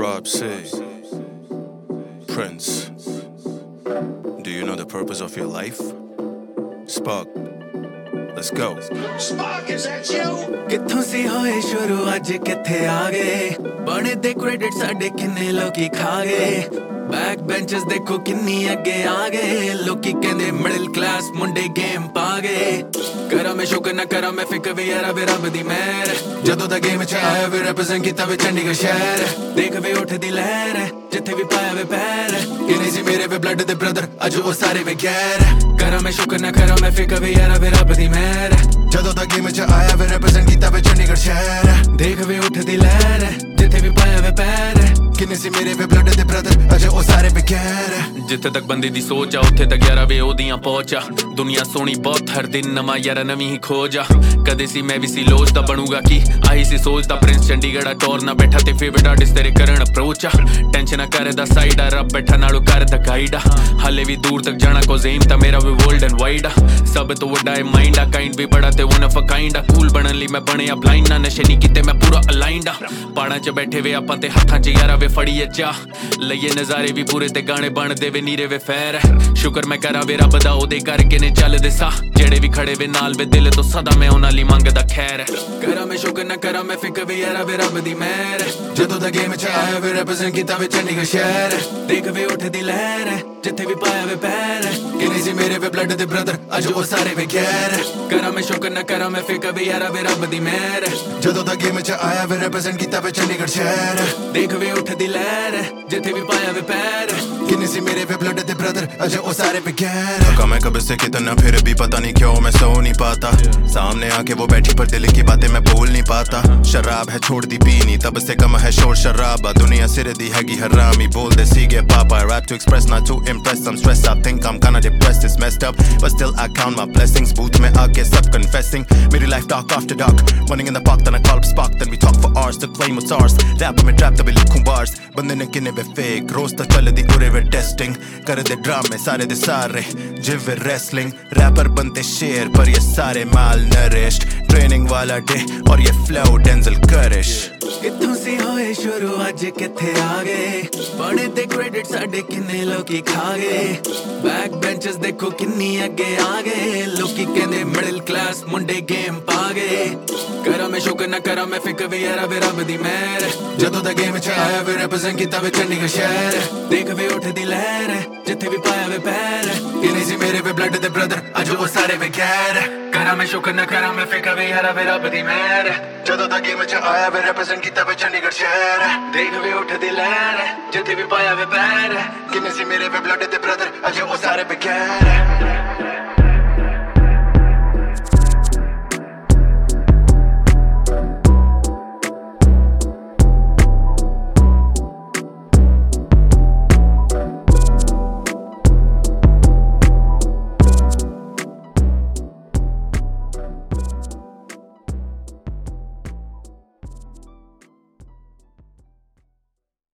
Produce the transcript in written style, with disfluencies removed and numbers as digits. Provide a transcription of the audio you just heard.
Rob C. Prince. Do you know the purpose of your life? Spark. Let's go. Spark, is that you? कित्थों सी होए शुरू अज किथे आ गए बने दे credit साडे किन्ने लोकी खा गए बैक बेंचेस देखो किन्नी अगे आ गए लोकी कहंदे मिडिल क्लास मुंडे गेम पा गए करा मैं शुक्र ना करा मैं फिकर वे यारा वे रब दी मेहर जदों दा गेम च आया वे रिप्रेजेंट कीता वे चंडीगढ़ शहर देख वे उठदी लहर जिथे भी पाया वे पैर किन्ने सी मेरे वे ब्लड दे ब्रदर अज वो सारे वे गैर करा मैं शुक्र ना करा मैं फिकर वे यारा वे रब दी मेहर जदों दा गेम च आया वे रिप्रेजेंट कीता वे चंडीगढ़ शहर देख वे उठदी लहर जिथे भी पाया वे पैर किन्ने सी मेरे वे ब्लड दे ब्रदर अज वो सारे वे गैर जिथे तक बंदे दी सोच आ उत्थे तक यारा वे ओदियां पहुंच आ दुनिया सोहनी बहुत हर दिन नवा यारा नवी ही खोज आ कदे सी मैं भी सी लोचदा बनूगा की आई सी सोचदा प्रिंस चंडीगढ़ टोर ना बैठा ते फेवरेट आर्टिस्ट तेरे करन अप्रोच आ टेंशन ना करे दा साइड आ रब बैठा नालो कर दा गाइड आ हाले भी दूर तक जाना को एम ता मेरा वे वर्ल्ड एंड वाइड आ सब तो वड्डा है माइंड आ काइंड भी बड़ा ते वन ऑफ अ काइंड आ कूल बनन ली मैं बने आ ब्लाइंड ना नशे नहीं कीते मैं पूरा अलाइंड आ पाड़ा च बैठे वे आपां ते हत्थां च यारा वे फड़ीए चा लइए नज़ारे भी पूरे ते गाने बनदे वे नीरे वे फैर शुक्र मैं करा वे रब दा ओदे करके ने चलदे सा जेड़े भी खड़े वे नाल वे दिल तो सदा मैं उन्हां ली मंगदा खैर करा मैं शुक्र ना करा मैं फिकर वे यारा वे रब दी मेहर जदों दा गेम च आया वे रिप्रेजेंट कीता वे चंडीगढ़ शहर देख वे उठदी लहर जिथे भी पाया वे पैर किन्ने सी मेरे वे ब्लड दे ब्रदर अज वो सारे वे गैर करा मैं शुक्र ना करा मैं फिकर वे यारा वे रब दी मेहर जदों दा गेम च आया वे रिप्रेजेंट कीता वे चंडीगढ़ शहर देख वे उठदी लहर जिथे भी पाया वे पैर किन्ने सी मेरे वे ब्लड दे ब्रदर अज वो सारे वे गैर थका मैं कब से कितना फिर भी पता नहीं क्यों मैं सो नहीं पाता सामने आके वो बैठी पर दिल की बातें मैं बोल नहीं पाता शराब है छोड़ दी पीनी तब से कम है शोर शराबा दुनिया सिर दी हैगी हरामी बोल दे सी गया पापा I rap to express not to impress I'm stressed I think I'm kinda depressed it's messed up but still I count my blessings booth में आके सब confessing मेरी life dark after dark running in the park then I call up spark then we talk for hours to claim what's ours rap में trap तभी लिखूं bars बंदे ने किन्ने वे fake रोज तक चल दी उरे वे testing कर दे ड्रामे सारे दे सारे जिव wrestling rapper बनते शेर पर ये सारे malnourished training वाला डे और ये flow Denzel Curtis कित्थों सी होए शुरू अज किथे आ गए बने दे क्रेडिट साडे किन्ने लोकी खा गए बैक बेंचेस देखो किन्नी अगे आ गए लोकी कहंदे मिडिल क्लास मुंडे गेम पा गए करा मैं शुक्र ना करा मैं फिकर वे यारा वे रब दी मेहर जदों दा गेम च आया वे रिप्रेजेंट कीता वे चंडीगढ़ शहर देख वे उठदी लहर जिथे भी पाया वे पैर किन्ने सी मेरे वे ब्लड दे ब्रदर अज वो सारे वे गैर करा मैं शुक्र ना करा मैं फिकर वे यारा वे रब दी मेहर जदों दा गेम च आया वे रिप्रेजेंट कीता वे चंडीगढ़ शहर देख वे उठदी लहर जिथे भी पाया वे पैर किन्ने सी मेरे वे ब्लड दे ब्रदर अज वो सारे वे गैर